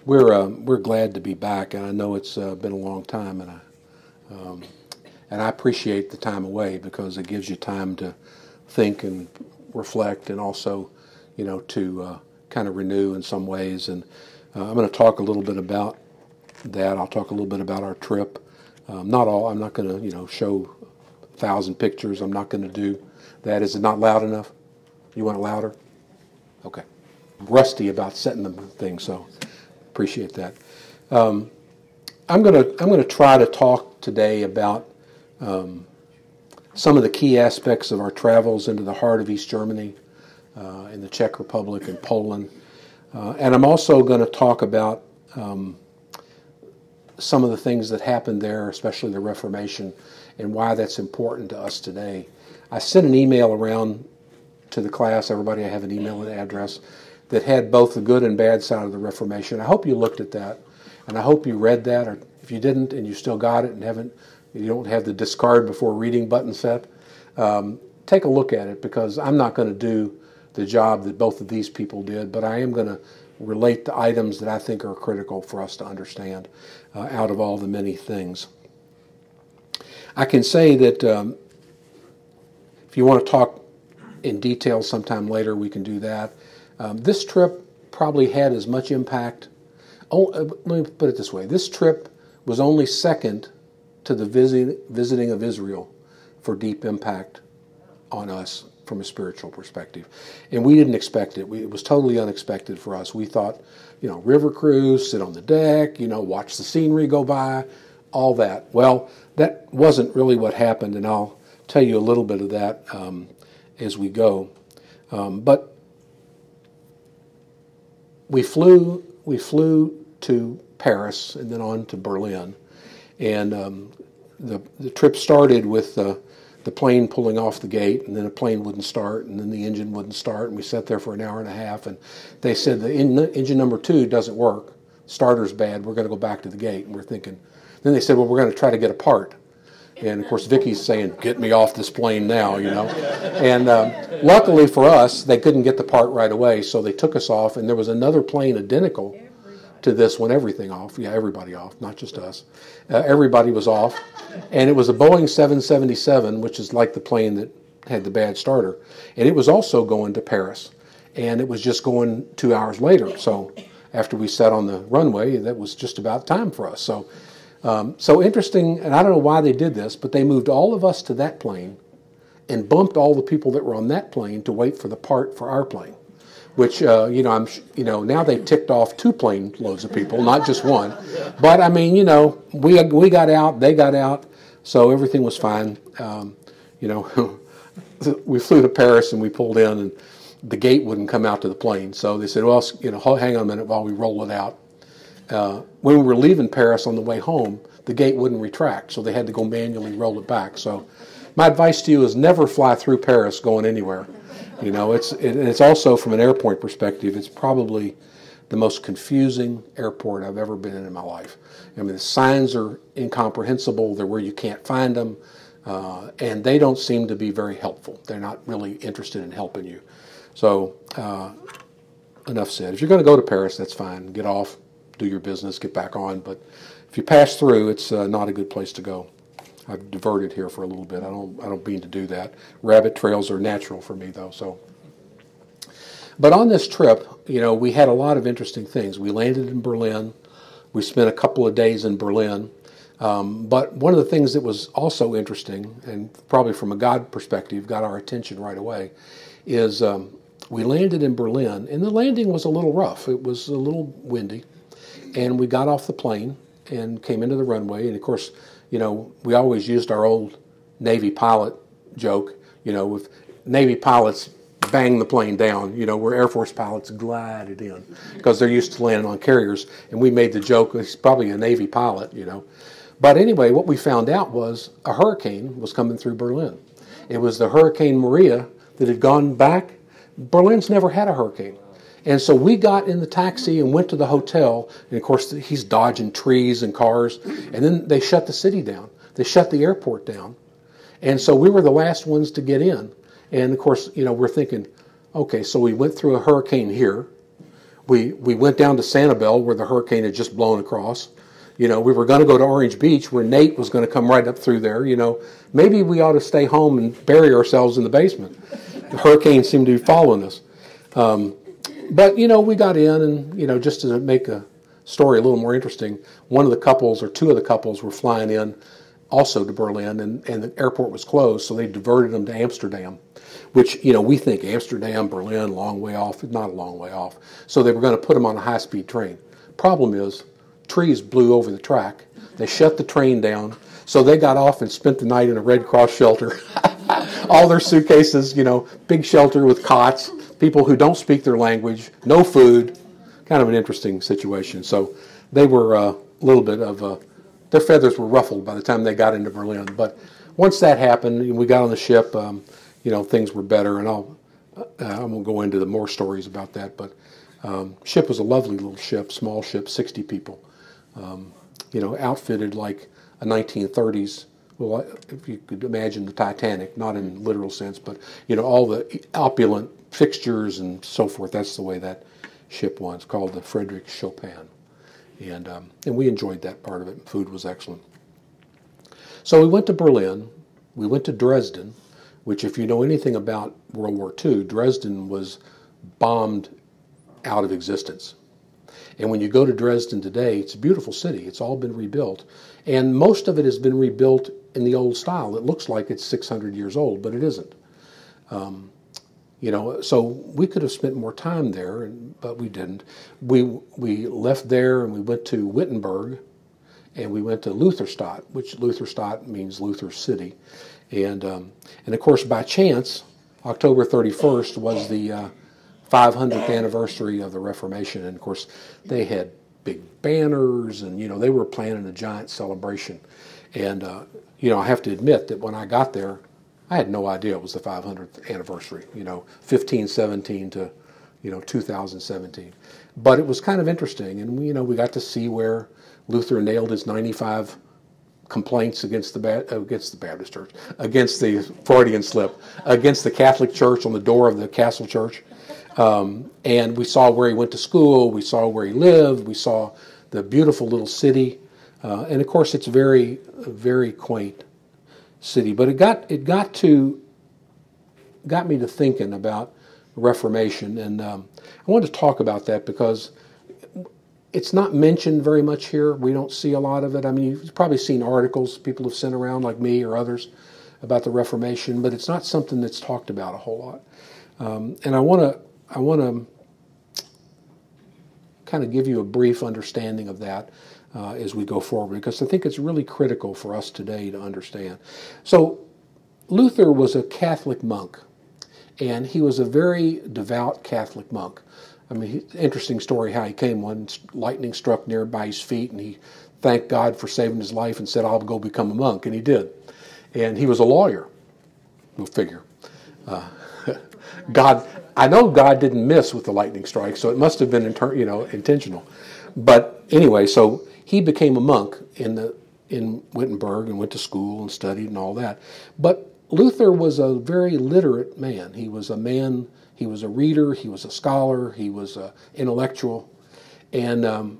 We're glad to be back, and I know it's been a long time, and I appreciate the time away because it gives you time to think and reflect, and also, to kind of renew in some ways. And I'm going to talk a little bit about that. I'll talk a little bit about our trip. Not all. I'm not going to, show 1,000 pictures. I'm not going to do that. Is it not loud enough? You want it louder? Okay. I'm rusty about setting the thing, so appreciate that. I'm going to try to talk today about some of the key aspects of our travels into the heart of East Germany, in the Czech Republic and Poland. And I'm also going to talk about some of the things that happened there, especially the Reformation, and why that's important to us today. I sent an email around to the class, everybody. I have an email address that had both the good and bad side of the Reformation. I hope you looked at that, and I hope you read that, or if you didn't and you still got it and you don't have the discard before reading button set, take a look at it, because I'm not going to do the job that both of these people did, but I am going to relate the items that I think are critical for us to understand out of all the many things. I can say that if you want to talk in detail sometime later, we can do that. This trip probably had as much impact. Let me put it this way. This trip was only second to the visiting of Israel for deep impact on us from a spiritual perspective. And we didn't expect it. It was totally unexpected for us. We thought, river cruise, sit on the deck, watch the scenery go by, all that. Well, that wasn't really what happened, and I'll tell you a little bit of that as we go. But we flew to Paris and then on to Berlin, and the trip started with the plane pulling off the gate, and then the plane wouldn't start, and then the engine wouldn't start, and we sat there for an hour and a half, and they said the engine number 2 doesn't work, starter's bad, we're going to go back to the gate. And we're thinking, then they said, well, we're going to try to get a part. And of course Vicky's saying, get me off this plane now, And luckily for us, they couldn't get the part right away, so they took us off, and there was another plane identical to this one, everything off. Yeah, everybody off, not just us. Everybody was off. And it was a Boeing 777, which is like the plane that had the bad starter. And it was also going to Paris. And it was just going 2 hours later. So after we sat on the runway, that was just about time for us. So interesting, and I don't know why they did this, but they moved all of us to that plane and bumped all the people that were on that plane to wait for the part for our plane. Which, now they've ticked off 2 plane loads of people, not just one. But, we got out, they got out, so everything was fine. We flew to Paris and we pulled in, and the gate wouldn't come out to the plane. So they said, well, hang on a minute while we roll it out. When we were leaving Paris on the way home, the gate wouldn't retract, so they had to go manually roll it back. So my advice to you is never fly through Paris going anywhere. It's also, from an airport perspective, it's probably the most confusing airport I've ever been in my life. The signs are incomprehensible. They're where you can't find them, and they don't seem to be very helpful. They're not really interested in helping you. So, enough said. If you're going to go to Paris, that's fine. Get off, do your business, get back on. But if you pass through, it's not a good place to go. I've diverted here for a little bit. I don't mean to do that. Rabbit trails are natural for me, though. But on this trip, we had a lot of interesting things. We landed in Berlin. We spent a couple of days in Berlin. But one of the things that was also interesting, and probably from a God perspective, got our attention right away, is we landed in Berlin, and the landing was a little rough. It was a little windy, and we got off the plane and came into the runway, and of course, we always used our old Navy pilot joke, with Navy pilots bang the plane down, where Air Force pilots glided in because they're used to landing on carriers. And we made the joke, he's probably a Navy pilot, But anyway, what we found out was a hurricane was coming through Berlin. It was the Hurricane Maria that had gone back. Berlin's never had a hurricane. And so we got in the taxi and went to the hotel, and of course he's dodging trees and cars, and then they shut the city down. They shut the airport down. And so we were the last ones to get in. And of course, we're thinking, okay, so we went through a hurricane here. We went down to Sanibel where the hurricane had just blown across. We were going to go to Orange Beach where Nate was going to come right up through there. Maybe we ought to stay home and bury ourselves in the basement. The hurricane seemed to be following us. But we got in, and, just to make a story a little more interesting, one of the couples or two of the couples were flying in also to Berlin, and the airport was closed, so they diverted them to Amsterdam, which, we think Amsterdam, Berlin, long way off. It's not a long way off. So they were going to put them on a high-speed train. Problem is, trees blew over the track. They shut the train down, so they got off and spent the night in a Red Cross shelter. All their suitcases, big shelter with cots, people who don't speak their language, no food, kind of an interesting situation. So they were a little bit of their feathers were ruffled by the time they got into Berlin. But once that happened, and we got on the ship, things were better. And I won't go into the more stories about that. But ship was a lovely little ship, small ship, 60 people, outfitted like a 1930s. Well, if you could imagine the Titanic, not in literal sense, but all the opulent fixtures and so forth. That's the way that ship was, called the Friedrich Chopin. And we enjoyed that part of it. Food was excellent. So we went to Berlin. We went to Dresden, which, if you know anything about World War II, Dresden was bombed out of existence. And when you go to Dresden today, it's a beautiful city. It's all been rebuilt. And most of it has been rebuilt in the old style. It looks like it's 600 years old, but it isn't. So we could have spent more time there, but we didn't. We left there and we went to Wittenberg, and we went to Lutherstadt, which Lutherstadt means Luther City. And of course, by chance, October 31st was the 500th anniversary of the Reformation. And of course, they had big banners, and they were planning a giant celebration. And I have to admit that when I got there, I had no idea it was the 500th anniversary. 1517 to 2017. But it was kind of interesting, and we got to see where Luther nailed his 95 complaints against the Baptist Church, against the Freudian slip, against the Catholic Church on the door of the Castle Church. And we saw where he went to school, we saw where he lived, we saw the beautiful little city, and of course it's very, very quaint city. But it got me to thinking about Reformation, and I wanted to talk about that because it's not mentioned very much here. We don't see a lot of it. I mean, you've probably seen articles people have sent around, like me or others, about the Reformation, but it's not something that's talked about a whole lot. And I want to kind of give you a brief understanding of that as we go forward, because I think it's really critical for us today to understand. So Luther was a Catholic monk, and he was a very devout Catholic monk. I mean, interesting story how he came. One lightning struck nearby his feet, and he thanked God for saving his life and said, "I'll go become a monk," and he did. And he was a lawyer. We'll figure. I know God didn't miss with the lightning strike, so it must have been intentional. But anyway, so he became a monk in Wittenberg and went to school and studied and all that. But Luther was a very literate man. He was a reader, he was a scholar, he was an intellectual, and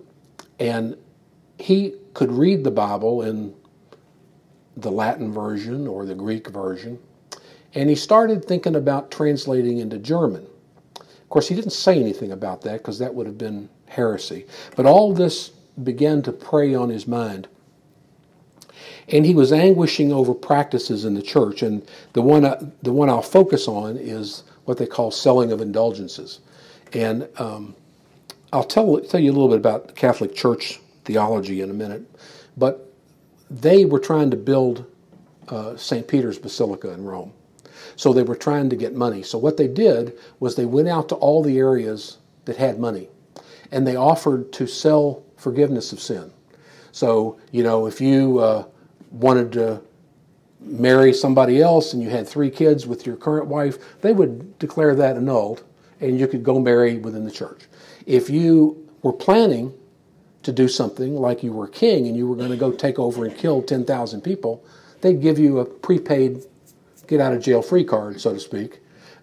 he could read the Bible in the Latin version or the Greek version, and he started thinking about translating into German. Of course, he didn't say anything about that because that would have been heresy, but all this began to prey on his mind. And he was anguishing over practices in the church, and the one I'll focus on is what they call selling of indulgences. And I'll tell you a little bit about the Catholic Church theology in a minute, but they were trying to build St. Peter's Basilica in Rome. So they were trying to get money. So what they did was they went out to all the areas that had money, and they offered to sell forgiveness of sin. So, if you wanted to marry somebody else and you had 3 kids with your current wife, they would declare that annulled, and you could go marry within the church. If you were planning to do something like you were king and you were going to go take over and kill 10,000 people, they'd give you a prepaid get-out-of-jail-free card, so to speak,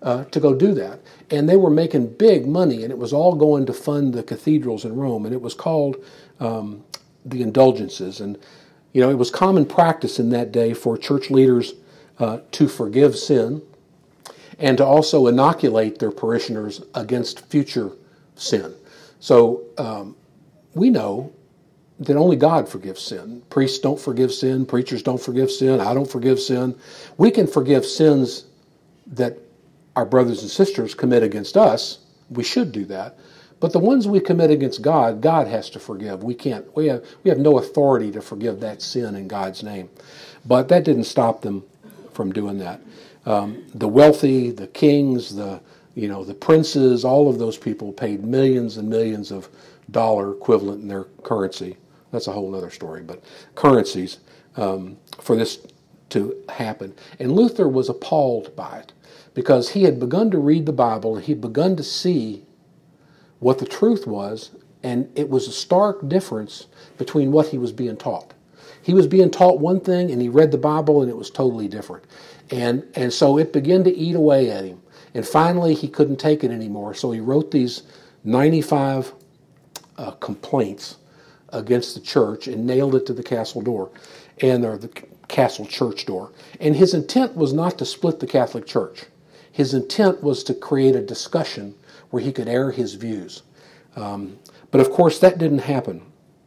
to go do that. And they were making big money, and it was all going to fund the cathedrals in Rome, and it was called the indulgences. And, it was common practice in that day for church leaders to forgive sin and to also inoculate their parishioners against future sin. So we know that only God forgives sin. Priests don't forgive sin. Preachers don't forgive sin. I don't forgive sin. We can forgive sins that our brothers and sisters commit against us. We should do that. But the ones we commit against God, God has to forgive. We can't. We have no authority to forgive that sin in God's name. But that didn't stop them from doing that. The wealthy, the kings, the princes, all of those people paid millions and millions of dollar equivalent in their currency. That's a whole other story, but currencies for this to happen. And Luther was appalled by it because he had begun to read the Bible and he'd begun to see what the truth was, and it was a stark difference between what he was being taught. He was being taught one thing, and he read the Bible, and it was totally different. And so it began to eat away at him. And finally, he couldn't take it anymore, so he wrote these 95 complaints against the church and nailed it to the castle door, or the castle church door. And his intent was not to split the Catholic Church. His intent was to create a discussion where he could air his views. But of course, that didn't happen.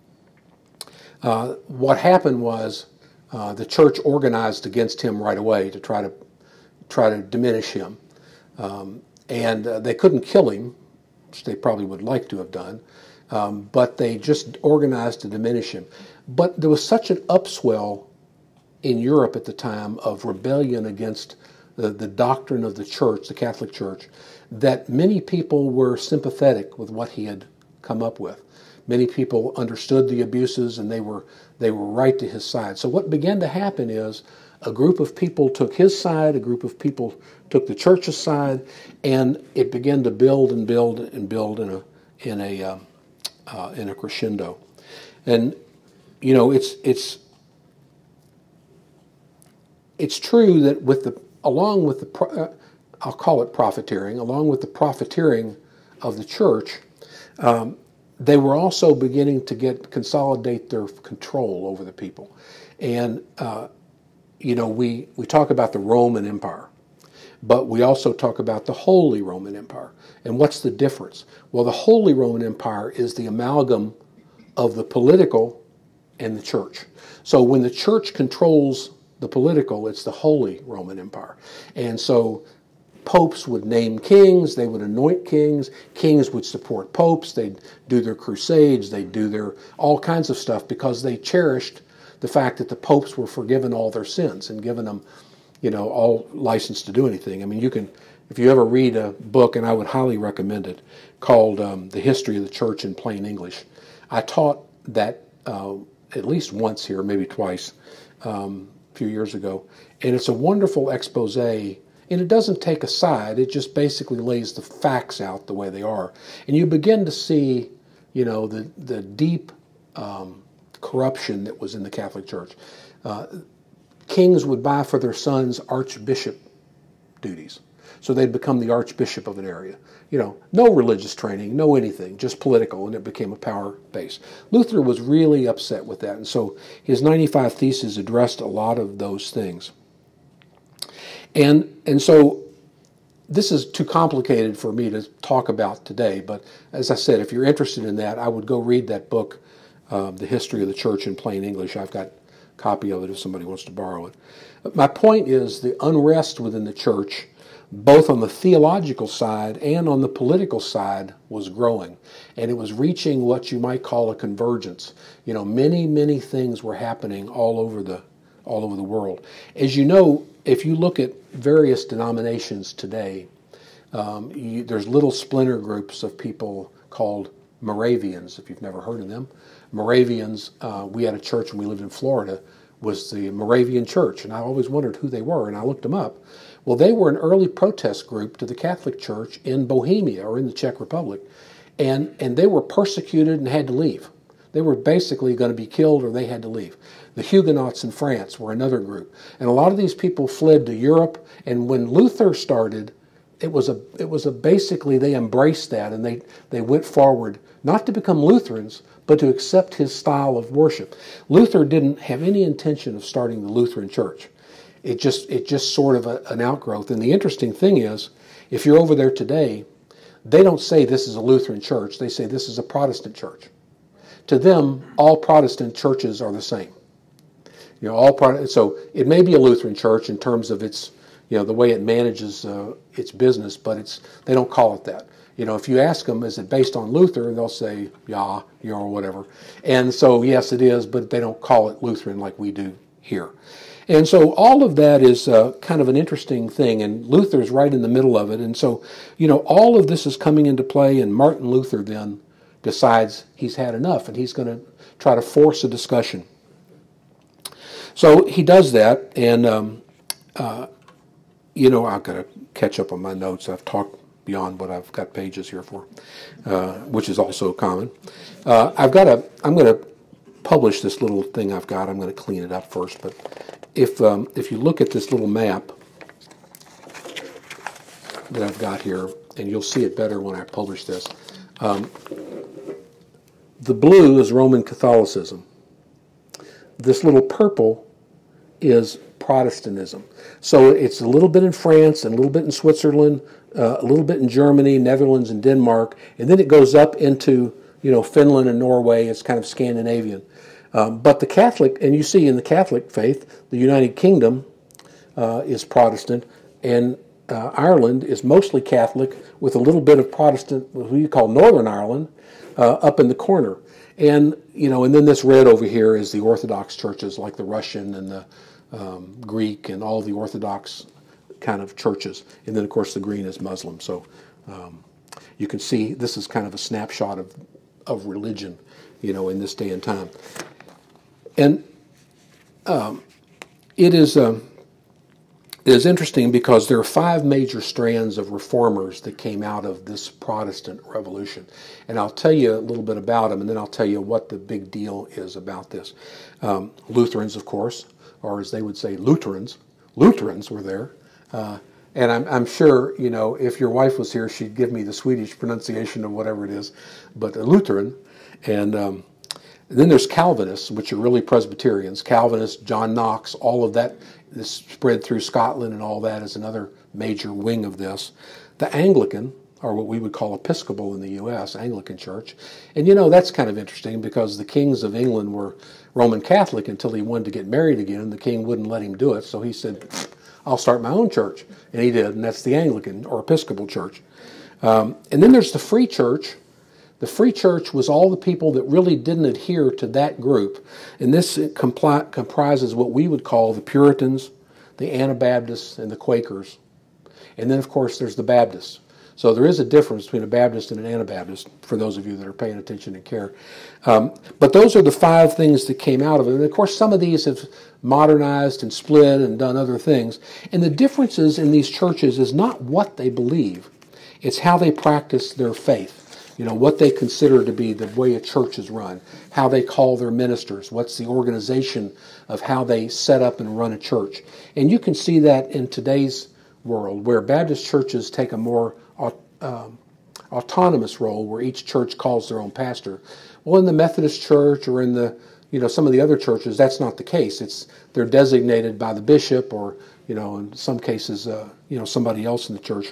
What happened was the church organized against him right away to try to diminish him. And they couldn't kill him, which they probably would like to have done, but they just organized to diminish him. But there was such an upswell in Europe at the time of rebellion against the doctrine of the church, the Catholic Church, that many people were sympathetic with what he had come up with. Many people understood the abuses, and they were right to his side. So what began to happen is a group of people took his side, a group of people took the church's side, and it began to build and build and build in a crescendo. And it's true that along with the I'll call it profiteering, along with the profiteering of the church, they were also beginning to consolidate their control over the people. And, we talk about the Roman Empire, but we also talk about the Holy Roman Empire. And what's the difference? Well, the Holy Roman Empire is the amalgam of the political and the church. So when the church controls the political, it's the Holy Roman Empire. And so popes would name kings, they would anoint kings, kings would support popes, they'd do their crusades, they'd do their all kinds of stuff because they cherished the fact that the popes were forgiven all their sins and given them, all license to do anything. I mean, if you ever read a book, and I would highly recommend it, called The History of the Church in Plain English. I taught that at least once here, maybe twice, a few years ago, and it's a wonderful expose. And it doesn't take a side. It just basically lays the facts out the way they are. And you begin to see, the deep corruption that was in the Catholic Church. Kings would buy for their sons archbishop duties. So they'd become the archbishop of an area. No religious training, no anything, just political, and it became a power base. Luther was really upset with that. And so his 95 Theses addressed a lot of those things. And so this is too complicated for me to talk about today, but as I said, if you're interested in that, I would go read that book, The History of the Church in Plain English. I've got a copy of it if somebody wants to borrow it. But my point is the unrest within the church, both on the theological side and on the political side, was growing. And it was reaching what you might call a convergence. Many, many things were happening all over the world. As you know, if you look at various denominations today, there's little splinter groups of people called Moravians, if you've never heard of them. Moravians, we had a church when we lived in Florida, was the Moravian Church, and I always wondered who they were, and I looked them up. Well, they were an early protest group to the Catholic Church in Bohemia, or in the Czech Republic, and they were persecuted and had to leave. They were basically going to be killed, or they had to leave. The Huguenots in France were another group. And a lot of these people fled to Europe. And when Luther started, basically they embraced that, and they went forward not to become Lutherans, but to accept his style of worship. Luther didn't have any intention of starting the Lutheran Church. It just sort of an outgrowth. And the interesting thing is, if you're over there today, they don't say this is a Lutheran church. They say this is a Protestant church. To them, all Protestant churches are the same. So it may be a Lutheran church in terms of its, the way it manages its business, but they don't call it that. If you ask them, is it based on Luther? They'll say, yeah, or whatever. And so, yes, it is, but they don't call it Lutheran like we do here. And so all of that is kind of an interesting thing, and Luther's right in the middle of it. And so, all of this is coming into play, and Martin Luther then decides he's had enough, and he's going to try to force a discussion. So he does that, and, I've got to catch up on my notes. I've talked beyond what I've got pages here for, which is also common. I'm going to publish this little thing I've got. I'm going to clean it up first, but if you look at this little map that I've got here, and you'll see it better when I publish this, the blue is Roman Catholicism. This little purple is Protestantism. So it's a little bit in France and a little bit in Switzerland, a little bit in Germany, Netherlands, and Denmark, and then it goes up into Finland and Norway. It's kind of Scandinavian. But the Catholic, and you see in the Catholic faith, the United Kingdom is Protestant, and Ireland is mostly Catholic with a little bit of Protestant, what you call Northern Ireland, up in the corner. And, and then this red over here is the Orthodox churches like the Russian and the Greek and all the Orthodox kind of churches. And then, of course, the green is Muslim. So you can see this is kind of a snapshot of religion, in this day and time. And it is interesting because there are 5 major strands of reformers that came out of this Protestant revolution. And I'll tell you a little bit about them, and then I'll tell you what the big deal is about this. Lutherans, of course, or as they would say, Lutherans. Lutherans were there. And I'm sure, if your wife was here, she'd give me the Swedish pronunciation of whatever it is, but a Lutheran. And then there's Calvinists, which are really Presbyterians. Calvinists, John Knox, all of that is spread through Scotland, and all that is another major wing of this. The Anglican, or what we would call Episcopal in the U.S., Anglican Church. And that's kind of interesting because the kings of England were Roman Catholic until he wanted to get married again. The king wouldn't let him do it, so he said, I'll start my own church. And he did, and that's the Anglican or Episcopal Church. And then there's the Free Church. The Free Church was all the people that really didn't adhere to that group. And this comprises what we would call the Puritans, the Anabaptists, and the Quakers. And then, of course, there's the Baptists. So there is a difference between a Baptist and an Anabaptist, for those of you that are paying attention and care. But those are the 5 things that came out of it. And, of course, some of these have modernized and split and done other things. And the differences in these churches is not what they believe. It's how they practice their faith. What they consider to be the way a church is run, how they call their ministers, what's the organization of how they set up and run a church. And you can see that in today's world, where Baptist churches take a more autonomous role, where each church calls their own pastor. Well, in the Methodist Church or in the some of the other churches, that's not the case. They're designated by the bishop, or in some cases somebody else in the church.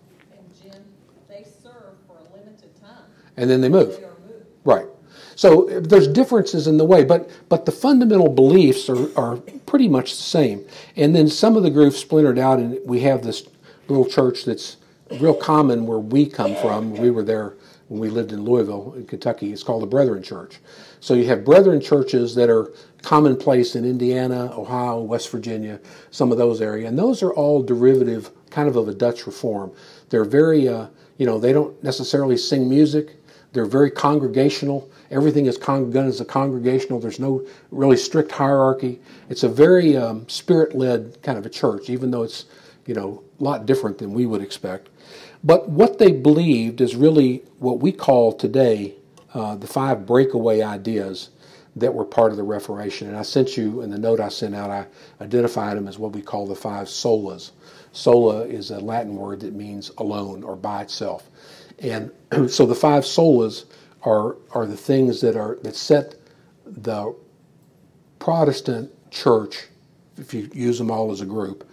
And then they move. Right. So there's differences in the way, but the fundamental beliefs are pretty much the same. And then some of the groups splintered out, and we have this little church that's real common where we come from. We were there when we lived in Louisville, in Kentucky. It's called the Brethren Church. So you have Brethren churches that are commonplace in Indiana, Ohio, West Virginia, some of those areas. And those are all derivative kind of a Dutch Reform. They're very, they don't necessarily sing music. They're very congregational. Everything is done as a congregational. There's no really strict hierarchy. It's a very spirit-led kind of a church, even though it's, a lot different than we would expect. But what they believed is really what we call today the 5 breakaway ideas that were part of the Reformation. And I sent you, in the note I sent out, I identified them as what we call the five solas. Sola is a Latin word that means alone or by itself. And so the five solas are the things that set the Protestant church, if you use them all as a group,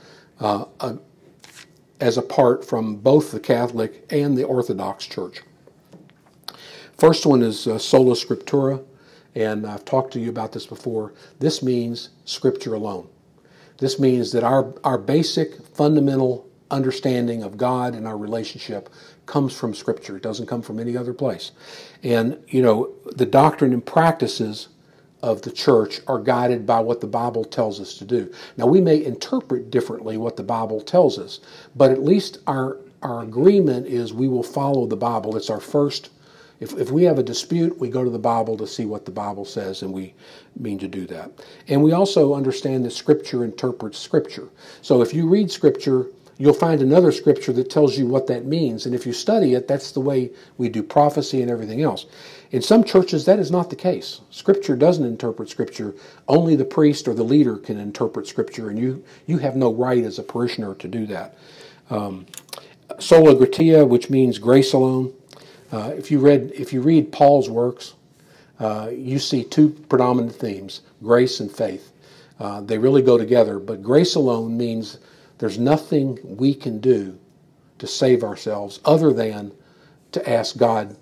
as apart from both the Catholic and the Orthodox Church. First one is sola scriptura, and I've talked to you about this before. This means Scripture alone. This means that our basic fundamental understanding of God and our relationship comes from Scripture. It doesn't come from any other place. And, the doctrine and practices of the church are guided by what the Bible tells us to do. Now, we may interpret differently what the Bible tells us, but at least our agreement is we will follow the Bible. It's our first. If we have a dispute, we go to the Bible to see what the Bible says, and we mean to do that. And we also understand that Scripture interprets Scripture. So if you read Scripture, you'll find another Scripture that tells you what that means. And if you study it, that's the way we do prophecy and everything else. In some churches, that is not the case. Scripture doesn't interpret Scripture. Only the priest or the leader can interpret Scripture, and you have no right as a parishioner to do that. Sola Gratia, which means grace alone. If you read Paul's works, you see two predominant themes: grace and faith. They really go together, but grace alone means there's nothing we can do to save ourselves other than to ask God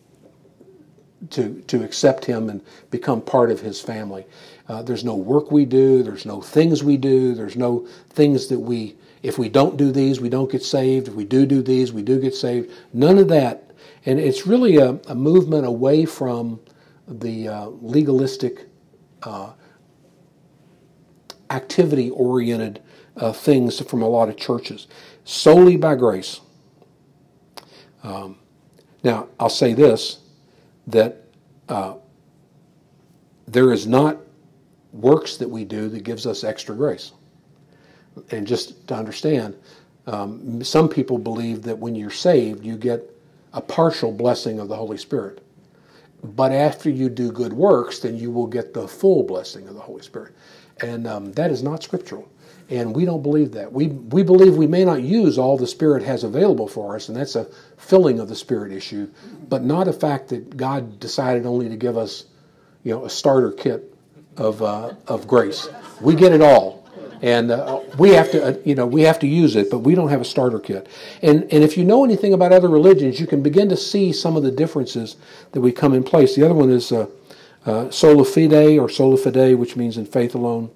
to accept Him and become part of His family. There's no work we do, there's no things we do, there's no things that if we don't do these, we don't get saved. If we do these, we do get saved. None of that. And it's really a movement away from the legalistic, activity-oriented things from a lot of churches. Solely by grace. Now, I'll say this, that there is not works that we do that gives us extra grace. And just to understand, some people believe that when you're saved, you get a partial blessing of the Holy Spirit. But after you do good works, then you will get the full blessing of the Holy Spirit. And that is not scriptural. And we don't believe that. We believe we may not use all the Spirit has available for us, and that's a filling of the Spirit issue, but not a fact that God decided only to give us, a starter kit of grace. We get it all. And we have to use it, but we don't have a starter kit. And if you know anything about other religions, you can begin to see some of the differences that we come in place. The other one is sola fide, or sola fide, which means in faith alone.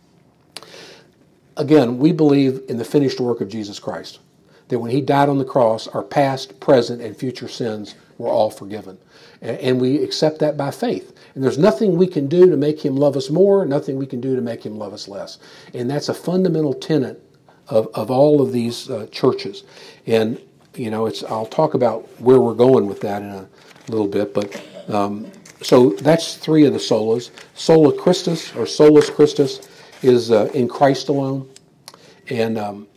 Again, we believe in the finished work of Jesus Christ, that when He died on the cross, our past, present, and future sins were all forgiven. And we accept that by faith. And there's nothing we can do to make Him love us more, nothing we can do to make Him love us less. And that's a fundamental tenet of all of these churches. And, I'll talk about where we're going with that in a little bit. But so that's three of the solas. Sola Christus, or solus Christus, is in Christ alone. And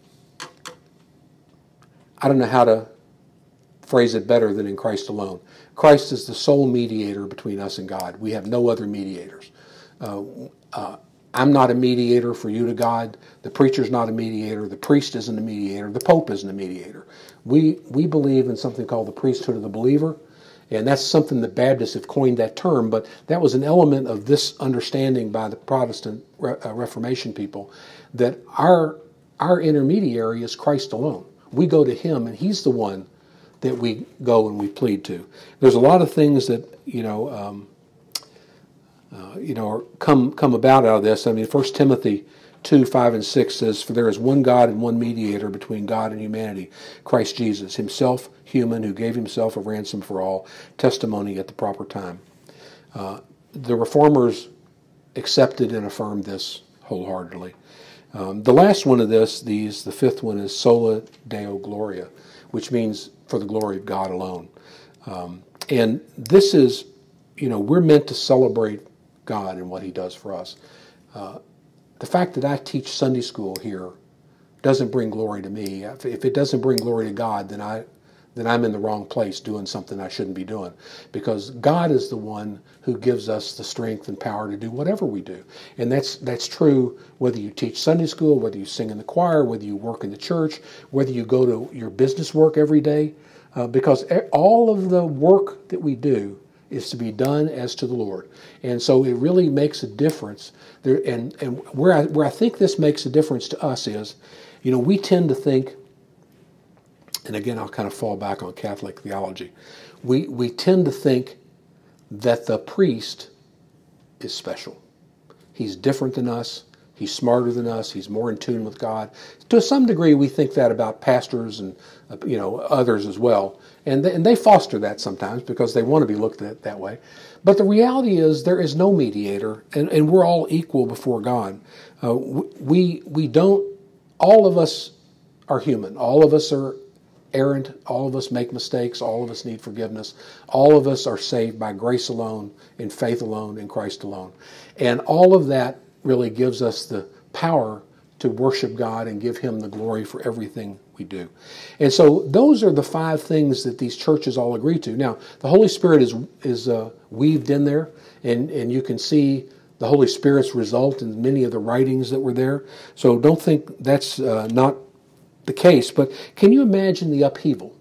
I don't know how to phrase it better than in Christ alone. Christ is the sole mediator between us and God. We have no other mediators. I'm not a mediator for you to God. The preacher's not a mediator. The priest isn't a mediator. The Pope isn't a mediator. We believe in something called the priesthood of the believer, and that's something that Baptists have coined that term, but that was an element of this understanding by the Protestant Reformation people, that our intermediary is Christ alone. We go to Him, and He's the one that we go and we plead to. There's a lot of things that come about out of this. I mean, 1 Timothy 2:5-6 says, "For there is one God and one mediator between God and humanity, Christ Jesus, Himself human, who gave Himself a ransom for all, testimony at the proper time." The Reformers accepted and affirmed this wholeheartedly. The last one of the fifth one, is sola Deo Gloria, which means for the glory of God alone. And this is, we're meant to celebrate God and what He does for us. The fact that I teach Sunday school here doesn't bring glory to me. If it doesn't bring glory to God, then then I'm in the wrong place doing something I shouldn't be doing. Because God is the one who gives us the strength and power to do whatever we do. And that's true whether you teach Sunday school, whether you sing in the choir, whether you work in the church, whether you go to your business work every day. Because all of the work that we do is to be done as to the Lord. And so it really makes a difference. And where I think this makes a difference to us is, we tend to think, and again, I'll kind of fall back on Catholic theology. We tend to think that the priest is special. He's different than us. He's smarter than us. He's more in tune with God. To some degree, we think that about pastors and others as well. And they foster that sometimes because they want to be looked at that way. But the reality is there is no mediator, and we're all equal before God. We don't. All of us are human. All of us are errant. All of us make mistakes. All of us need forgiveness. All of us are saved by grace alone, in faith alone, in Christ alone. And all of that really gives us the power to worship God and give Him the glory for everything we do. And so those are the 5 things that these churches all agree to. Now, the Holy Spirit is weaved in there, and you can see the Holy Spirit's result in many of the writings that were there. So don't think that's not the case. But can you imagine the upheaval?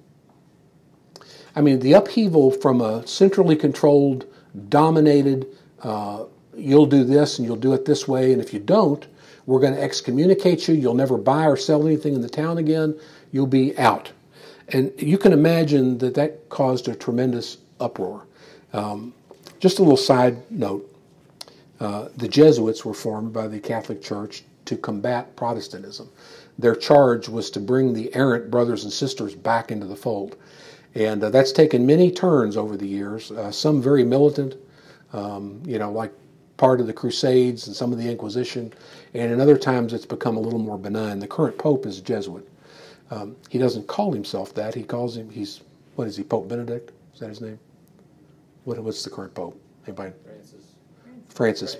I mean, the upheaval from a centrally controlled, dominated, you'll do this and you'll do it this way, and if you don't, we're going to excommunicate you. You'll never buy or sell anything in the town again. You'll be out. And you can imagine that caused a tremendous uproar. Just a little side note. The Jesuits were formed by the Catholic Church to combat Protestantism. Their charge was to bring the errant brothers and sisters back into the fold. And that's taken many turns over the years, some very militant, like part of the Crusades and some of the Inquisition, and in other times it's become a little more benign. The current Pope is a Jesuit. He doesn't call himself that. He calls him, what is he, Pope Benedict? Is that his name? What's the current Pope? Anybody? Francis.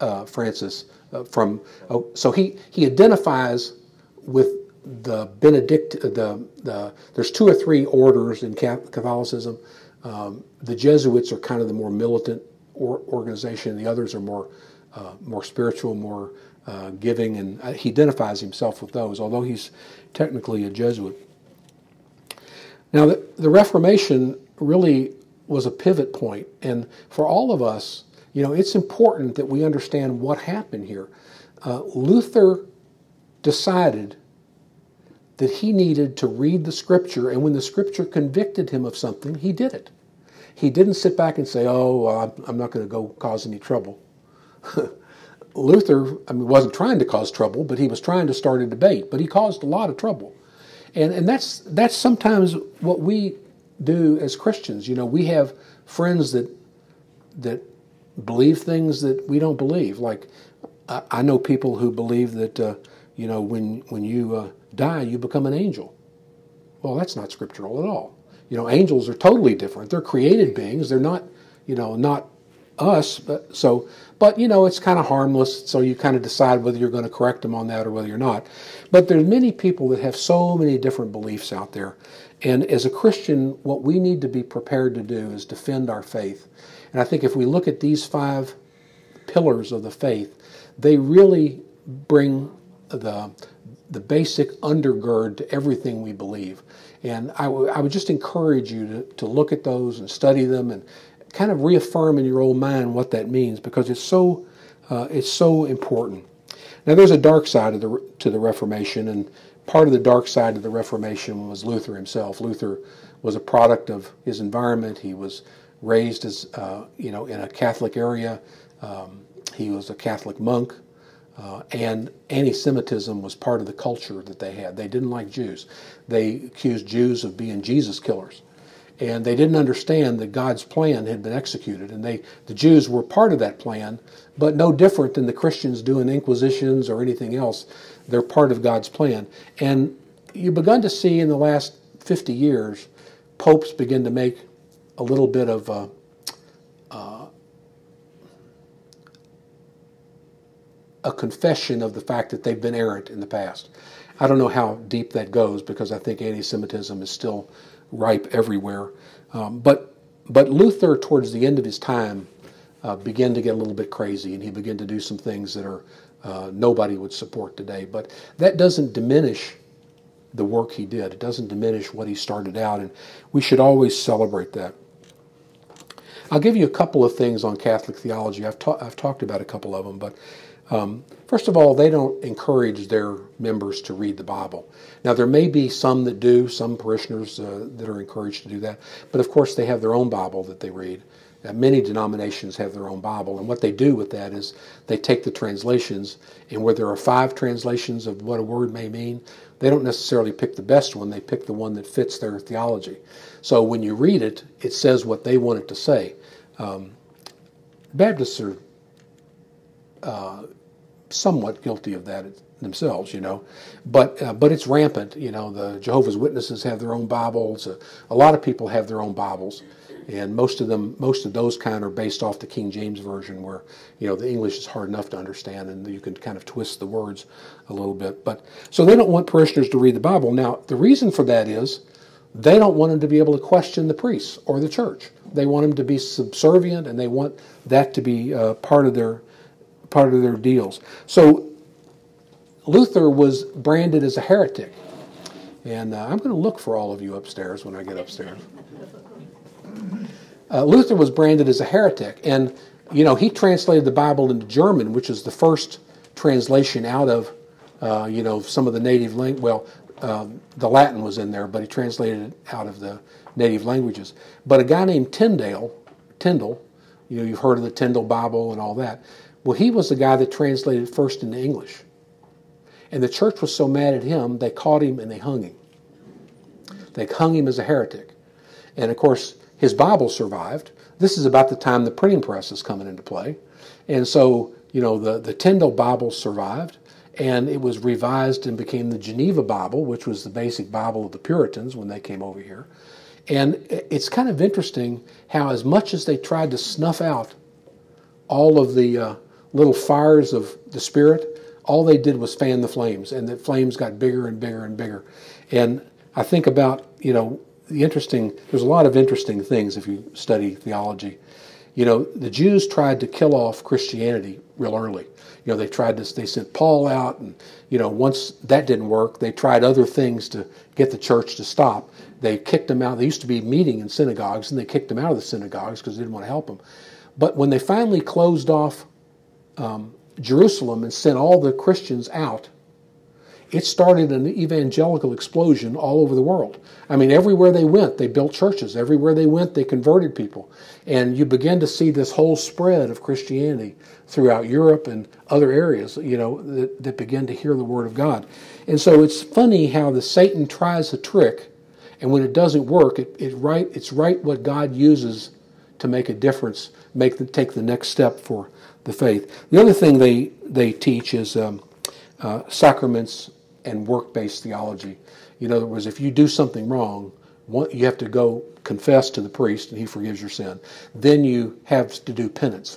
So he identifies with the Benedict. There's 2 or 3 orders in Catholicism. The Jesuits are kind of the more militant organization. The others are more spiritual, more giving, and he identifies himself with those, although he's technically a Jesuit. Now, the Reformation really was a pivot point, and for all of us, it's important that we understand what happened here. Luther decided that he needed to read the Scripture, and when the Scripture convicted him of something, he did it. He didn't sit back and say, I'm not going to go cause any trouble. Luther, wasn't trying to cause trouble, but he was trying to start a debate, but he caused a lot of trouble. And that's sometimes what we do as Christians. We have friends that believe things that we don't believe. Like, I know people who believe that, when you die, you become an angel. Well, that's not scriptural at all. Angels are totally different. They're created beings. They're not, not us. But it's kind of harmless. So you kind of decide whether you're going to correct them on that or whether you're not. But there's many people that have so many different beliefs out there. And as a Christian, what we need to be prepared to do is defend our faith. And I think if we look at these 5 pillars of the faith, they really bring the basic undergird to everything we believe. And I would just encourage you to look at those and study them and kind of reaffirm in your own mind what that means, because it's so important. Now, there's a dark side to the Reformation, and part of the dark side of the Reformation was Luther himself. Luther was a product of his environment. He was raised as in a Catholic area. He was a Catholic monk. And anti-Semitism was part of the culture that they had. They didn't like Jews. They accused Jews of being Jesus killers. And they didn't understand that God's plan had been executed. And the Jews were part of that plan, but no different than the Christians doing inquisitions or anything else. They're part of God's plan. And you've begun to see in the last 50 years, popes begin to make a little bit of a confession of the fact that they've been errant in the past. I don't know how deep that goes because I think anti-Semitism is still ripe everywhere. But Luther, towards the end of his time, began to get a little bit crazy, and he began to do some things that are nobody would support today. But that doesn't diminish the work he did. It doesn't diminish what he started out, and we should always celebrate that. I'll give you a couple of things on Catholic theology. I've talked about a couple of them, but first of all, they don't encourage their members to read the Bible. Now, there may be some that do, some parishioners that are encouraged to do that, but of course they have their own Bible that they read. Many denominations have their own Bible, and what they do with that is they take the translations, and where there are 5 translations of what a word may mean, they don't necessarily pick the best one, they pick the one that fits their theology. So when you read it, it says what they want it to say. Baptists are somewhat guilty of that themselves, but it's rampant. The Jehovah's Witnesses have their own Bibles. A lot of people have their own Bibles, and most of those kind are based off the King James Version, where the English is hard enough to understand, and you can kind of twist the words a little bit. But so they don't want parishioners to read the Bible. Now, the reason for that is they don't want them to be able to question the priests or the church. They want them to be subservient, and they want that to be part of their deals. So Luther was branded as a heretic, and I'm going to look for all of you upstairs when I get upstairs. Luther was branded as a heretic, and he translated the Bible into German, which is the first translation out of some of the native language. Well, the Latin was in there, but he translated it out of the native languages. But a guy named Tyndale, you've heard of the Tyndale Bible and all that. Well, he was the guy that translated it first into English. And the church was so mad at him, they caught him and they hung him. They hung him as a heretic. And of course, his Bible survived. This is about the time the printing press is coming into play. And so, the Tyndale Bible survived, and it was revised and became the Geneva Bible, which was the basic Bible of the Puritans when they came over here. And it's kind of interesting how, as much as they tried to snuff out all of the little fires of the Spirit, all they did was fan the flames, and the flames got bigger and bigger and bigger. And I think about, there's a lot of interesting things if you study theology. The Jews tried to kill off Christianity real early. They sent Paul out, and, once that didn't work, they tried other things to get the church to stop. They kicked them out. They used to be meeting in synagogues, and they kicked them out of the synagogues because they didn't want to help them. But when they finally closed off Jerusalem and sent all the Christians out, it started an evangelical explosion all over the world. I mean, everywhere they went, they built churches. Everywhere they went, they converted people. And you begin to see this whole spread of Christianity throughout Europe and other areas, that begin to hear the Word of God. And so it's funny how Satan tries a trick, and when it doesn't work, it's right what God uses to make a difference, take the next step for the faith. The other thing they teach is sacraments and work-based theology. In other words, if you do something wrong, you have to go confess to the priest and he forgives your sin. Then you have to do penance.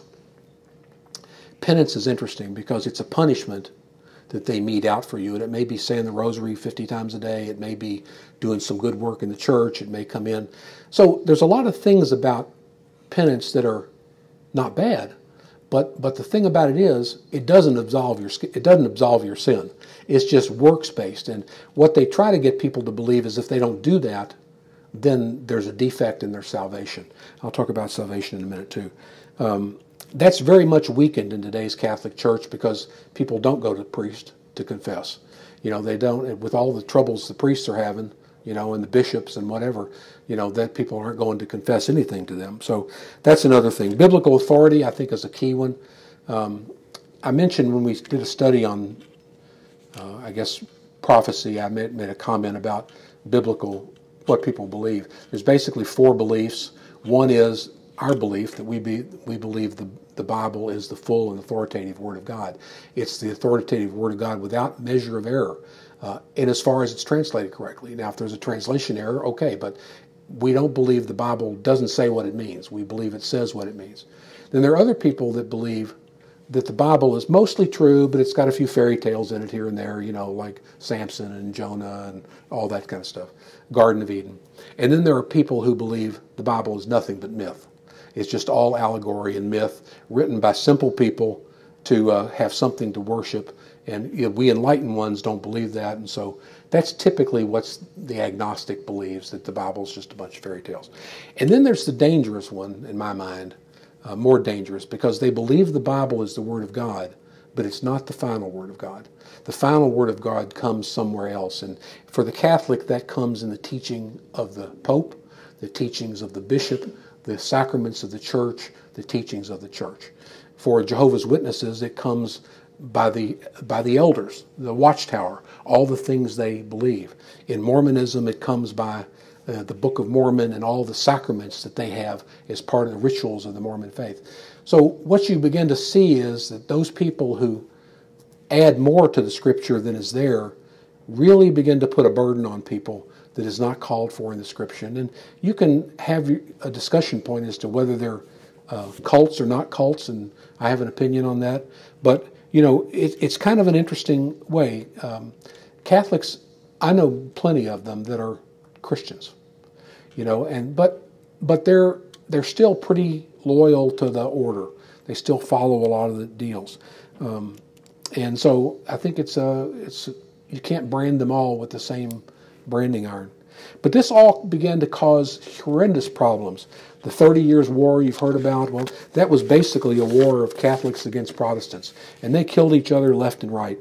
Penance is interesting because it's a punishment that they mete out for you. And it may be saying the rosary 50 times a day. It may be doing some good work in the church. It may come in. So there's a lot of things about penance that are not bad. But the thing about it is, it doesn't absolve your sin. It's just works-based. And what they try to get people to believe is if they don't do that, then there's a defect in their salvation. I'll talk about salvation in a minute too. That's very much weakened in today's Catholic Church because people don't go to the priest to confess. They don't, with all the troubles the priests are having, and the bishops and whatever, that people aren't going to confess anything to them. So that's another thing. Biblical authority, I think, is a key one. I mentioned when we did a study on, prophecy, I made a comment about what people believe. There's basically 4 beliefs. One is our belief that we believe the Bible is the full and authoritative Word of God. It's the authoritative Word of God without measure of error. And as far as it's translated correctly. Now, if there's a translation error, okay, but we don't believe the Bible doesn't say what it means. We believe it says what it means. Then there are other people that believe that the Bible is mostly true, but it's got a few fairy tales in it here and there, like Samson and Jonah and all that kind of stuff, Garden of Eden. And then there are people who believe the Bible is nothing but myth. It's just all allegory and myth written by simple people to have something to worship. And we enlightened ones don't believe that. And so that's typically what the agnostic believes, that the Bible is just a bunch of fairy tales. And then there's the dangerous one, in my mind, more dangerous, because they believe the Bible is the Word of God, but it's not the final Word of God. The final Word of God comes somewhere else. And for the Catholic, that comes in the teaching of the Pope, the teachings of the bishop, the sacraments of the church, the teachings of the church. For Jehovah's Witnesses, it comes by the elders, the watchtower, all the things they believe. In Mormonism, it comes by the Book of Mormon and all the sacraments that they have as part of the rituals of the Mormon faith. So what you begin to see is that those people who add more to the Scripture than is there really begin to put a burden on people that is not called for in the Scripture. And you can have a discussion point as to whether they're cults or not cults, and I have an opinion on that. But, it's kind of an interesting way. Catholics, I know plenty of them that are Christians, but they're still pretty loyal to the order. They still follow a lot of the deals. And so I think it's you can't brand them all with the same branding iron. But this all began to cause horrendous problems. The 30 Years' War you've heard about, well, that was basically a war of Catholics against Protestants. And they killed each other left and right.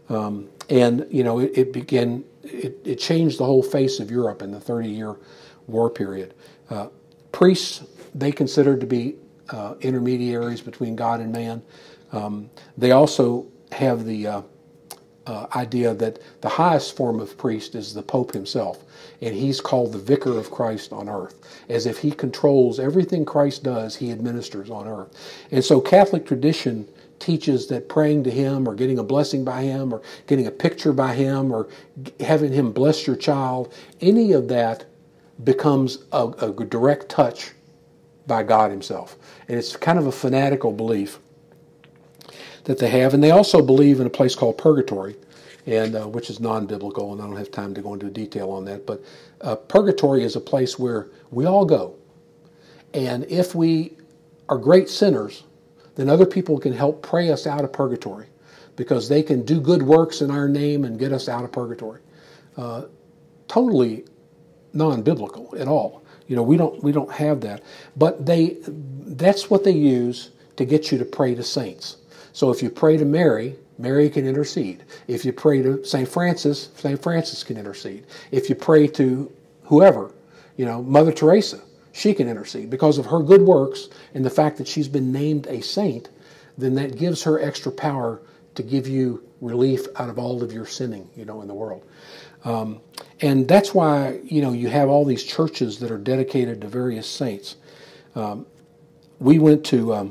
It changed the whole face of Europe in the 30-year war period. Priests, they considered to be intermediaries between God and man. They also have the idea that the highest form of priest is the Pope himself, and he's called the Vicar of Christ on earth. As if he controls everything Christ does, he administers on earth. And so Catholic tradition teaches that praying to him or getting a blessing by him or getting a picture by him or having him bless your child, any of that becomes a direct touch by God himself. And it's kind of a fanatical belief that they have. And they also believe in a place called purgatory, and which is non-biblical, and I don't have time to go into detail on that. But purgatory is a place where we all go. And if we are great sinners, then other people can help pray us out of purgatory because they can do good works in our name and get us out of purgatory. Totally non-biblical at all. We don't have that. But that's what they use to get you to pray to saints. So if you pray to Mary, Mary can intercede. If you pray to St. Francis, St. Francis can intercede. If you pray to whoever, Mother Teresa, she can intercede. Because of her good works and the fact that she's been named a saint, then that gives her extra power to give you relief out of all of your sinning, in the world. And that's why, you have all these churches that are dedicated to various saints. We went to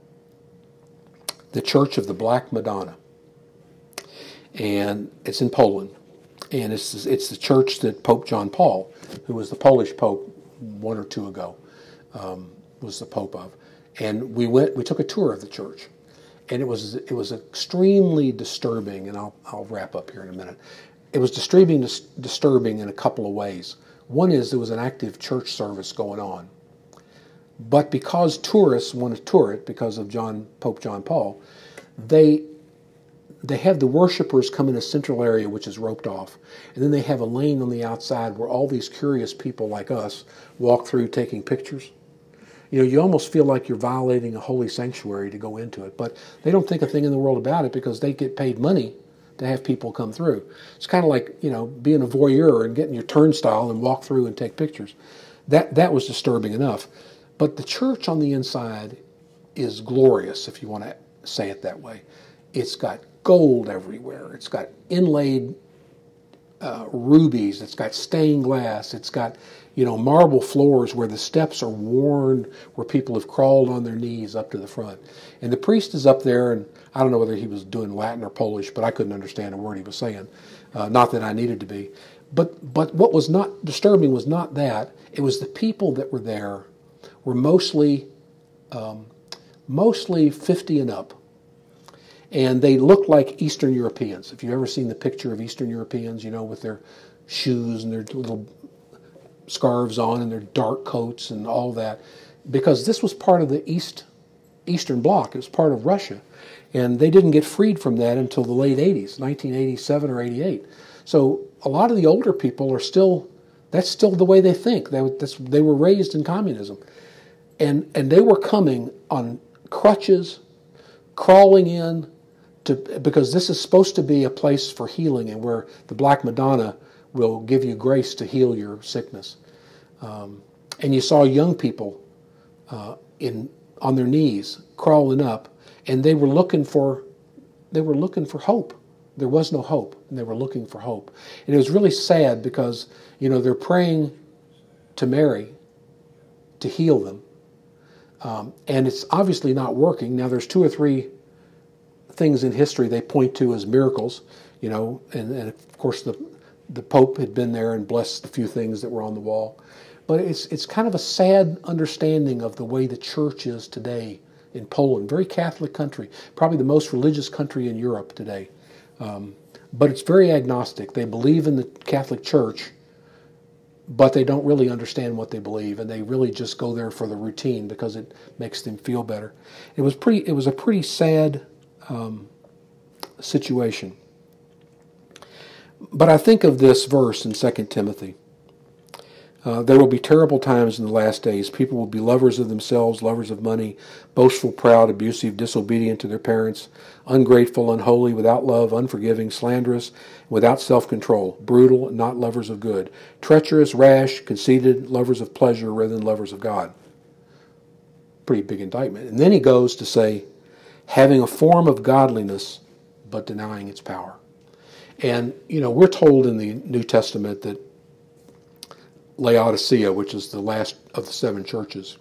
the Church of the Black Madonna, and it's in Poland. And it's the church that Pope John Paul, who was the Polish Pope 1 or 2 ago, was the Pope of. And we took a tour of the church. And it was extremely disturbing, and I'll wrap up here in a minute. It was disturbing in a couple of ways. One is there was an active church service going on. But because tourists want to tour it, because of Pope John Paul, they have the worshipers come in a central area which is roped off. And then they have a lane on the outside where all these curious people like us walk through taking pictures. You almost feel like you're violating a holy sanctuary to go into it. But they don't think a thing in the world about it because they get paid money to have people come through. It's kind of like, being a voyeur and getting your turnstile and walk through and take pictures. That was disturbing enough. But the church on the inside is glorious, if you want to say it that way. It's got gold everywhere. It's got inlaid rubies. It's got stained glass. It's got, marble floors where the steps are worn, where people have crawled on their knees up to the front. And the priest is up there, and I don't know whether he was doing Latin or Polish, but I couldn't understand a word he was saying. Not that I needed to be. But what was not disturbing was not that. It was the people that were there were mostly 50 and up. And they looked like Eastern Europeans. If you've ever seen the picture of Eastern Europeans, with their shoes and their little scarves on and their dark coats and all that, because this was part of the Eastern Bloc. It was part of Russia. And they didn't get freed from that until the late 80s, 1987 or 88. So a lot of the older people that's still the way they think. They were raised in communism. And they were coming on crutches, crawling in, because this is supposed to be a place for healing and where the Black Madonna will give you grace to heal your sickness. And you saw young people on their knees crawling up, and they were looking for hope. There was no hope, and they were looking for hope. And it was really sad because they're praying to Mary to heal them, and it's obviously not working. Now there's 2 or 3 things in history they point to as miracles, and of course the Pope had been there and blessed a few things that were on the wall. But it's kind of a sad understanding of the way the church is today in Poland. Very Catholic country, probably the most religious country in Europe today. But it's very agnostic. They believe in the Catholic Church, but they don't really understand what they believe, and they really just go there for the routine because it makes them feel better. It was a pretty sad situation. But I think of this verse in 2 Timothy. There will be terrible times in the last days. People will be lovers of themselves, lovers of money, boastful, proud, abusive, disobedient to their parents, ungrateful, unholy, without love, unforgiving, slanderous, without self-control, brutal, not lovers of good, treacherous, rash, conceited, lovers of pleasure rather than lovers of God. Pretty big indictment. And then he goes to say, having a form of godliness, but denying its power. And, we're told in the New Testament that Laodicea, which is the last of the 7 churches,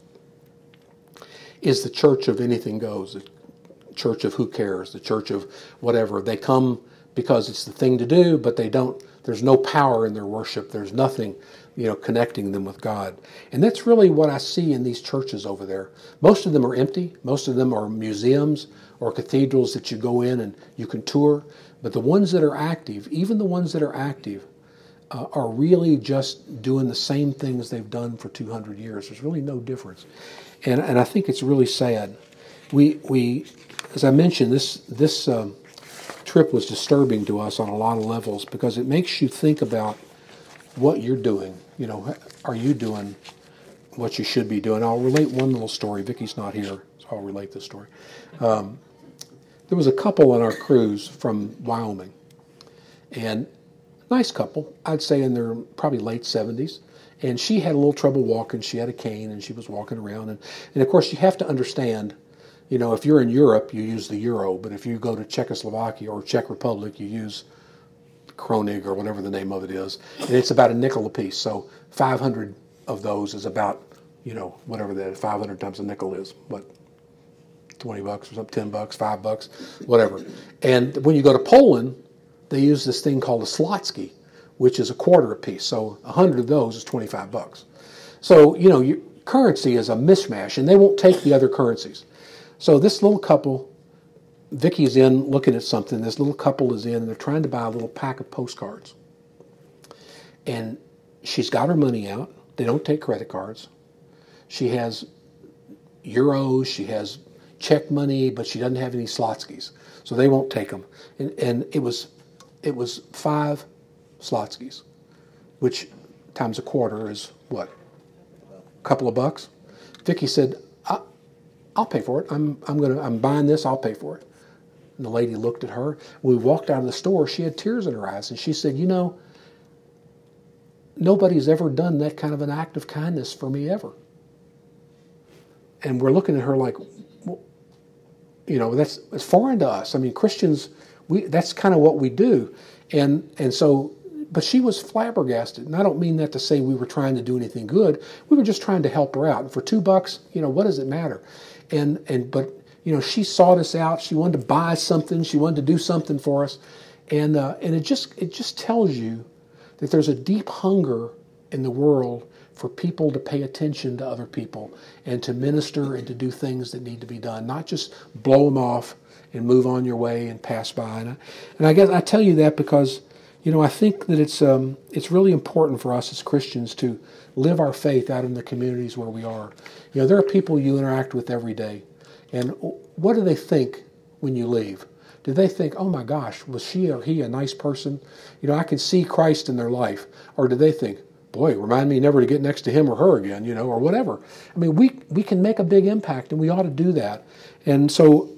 is the church of anything goes, the church of who cares, the church of whatever. They come because it's the thing to do, but there's no power in their worship. There's nothing, connecting them with God. And that's really what I see in these churches over there. Most of them are empty. Most of them are museums or cathedrals that you go in and you can tour. But the ones that are active, even the ones that are active, are really just doing the same things they've done for 200 years. There's really no difference. And I think it's really sad. We as I mentioned, this trip was disturbing to us on a lot of levels because it makes you think about what you're doing. Are you doing what you should be doing? I'll relate one little story. Vicky's not here, so I'll relate this story. There was a couple on our cruise from Wyoming, and nice couple, I'd say in their probably late 70s, and she had a little trouble walking. She had a cane, and she was walking around, and of course you have to understand, if you're in Europe, you use the euro, but if you go to Czechoslovakia or Czech Republic, you use Kronig or whatever the name of it is, and it's about a nickel a piece. So 500 of those is about, whatever that 500 times a nickel is, what, $20 or something, $10, $5, whatever. And when you go to Poland, they use this thing called a zloty, which is a quarter a piece. So 100 of those is $25. So, your currency is a mishmash, and they won't take the other currencies. So this little couple, Vicky's in looking at something. This little couple is in, and they're trying to buy a little pack of postcards. And she's got her money out. They don't take credit cards. She has euros. She has Czech money, but she doesn't have any zlotys. So they won't take them. And it was 5 zlotys, which times a quarter is what? A couple of bucks. Vicky said, "I'll pay for it. I'm buying this. I'll pay for it." And the lady looked at her. When we walked out of the store, she had tears in her eyes, and she said, "Nobody's ever done that kind of an act of kindness for me ever." And we're looking at her like, that's it's foreign to us. I mean, Christians, that's kind of what we do. And so, but she was flabbergasted. And I don't mean that to say we were trying to do anything good. We were just trying to help her out. And for $2, what does it matter? But she sought us out. She wanted to buy something. She wanted to do something for us. And it just tells you that there's a deep hunger in the world for people to pay attention to other people and to minister and to do things that need to be done, not just blow them off and move on your way and pass by. And I guess I tell you that because, I think that it's really important for us as Christians to live our faith out in the communities where we are. There are people you interact with every day, and what do they think when you leave? Do they think, oh my gosh, was she or he a nice person? I can see Christ in their life. Or do they think, boy, remind me never to get next to him or her again, or whatever. I mean, we can make a big impact, and we ought to do that. And so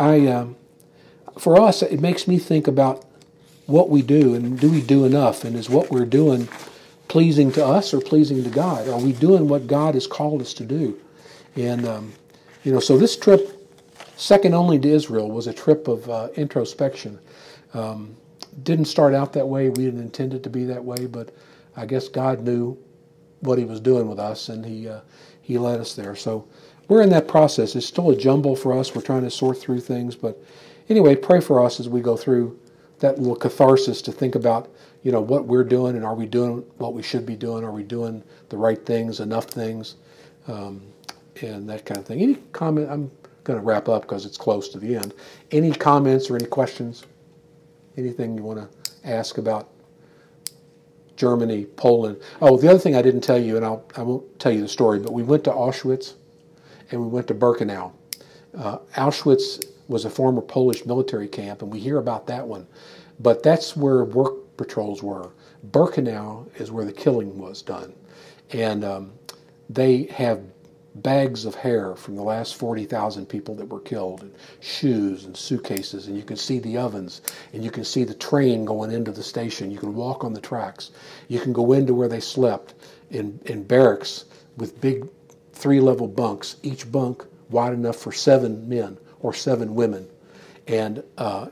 for us, it makes me think about what we do, and do we do enough? And is what we're doing pleasing to us or pleasing to God? Are we doing what God has called us to do? And, so this trip, second only to Israel, was a trip of introspection. Didn't start out that way. We didn't intend it to be that way, but I guess God knew what he was doing with us, and he led us there. So we're in that process. It's still a jumble for us. We're trying to sort through things. But anyway, pray for us as we go through that little catharsis to think about, what we're doing, and are we doing what we should be doing? Are we doing the right things, enough things, and that kind of thing. Any comment? I'm going to wrap up because it's close to the end. Any comments or any questions? Anything you want to ask about Germany, Poland? Oh, the other thing I didn't tell you, and I won't tell you the story, but we went to Auschwitz and we went to Birkenau. Auschwitz was a former Polish military camp, and we hear about that one. But that's where work patrols were. Birkenau is where the killing was done. And they have bags of hair from the last 40,000 people that were killed, and shoes and suitcases, and you can see the ovens, and you can see the train going into the station. You can walk on the tracks. You can go into where they slept in barracks with big 3-level bunks, each bunk wide enough for 7 men or 7 women. And,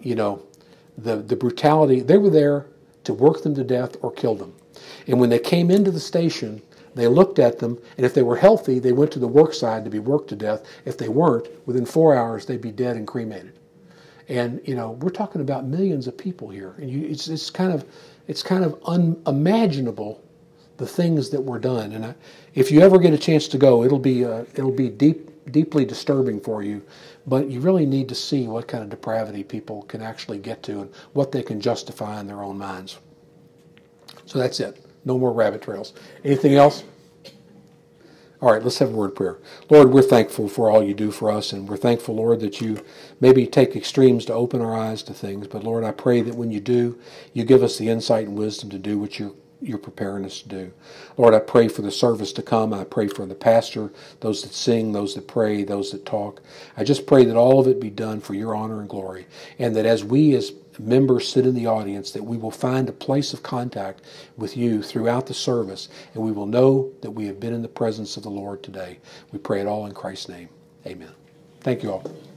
the brutality, they were there to work them to death or kill them. And when they came into the station, they looked at them, and if they were healthy, they went to the work side to be worked to death. If they weren't, within 4 hours, they'd be dead and cremated. And, we're talking about millions of people here. And it's kind of unimaginable, the things that were done. And if you ever get a chance to go, it'll be deeply disturbing for you. But you really need to see what kind of depravity people can actually get to and what they can justify in their own minds. So that's it. No more rabbit trails. Anything else? All right, let's have a word of prayer. Lord, we're thankful for all you do for us, and we're thankful, Lord, that you maybe take extremes to open our eyes to things. But Lord, I pray that when you do, you give us the insight and wisdom to do what you're preparing us to do. Lord, I pray for the service to come. I pray for the pastor, those that sing, those that pray, those that talk. I just pray that all of it be done for your honor and glory, and that as we as members sit in the audience, that we will find a place of contact with you throughout the service, and we will know that we have been in the presence of the Lord today. We pray it all in Christ's name. Amen. Thank you all.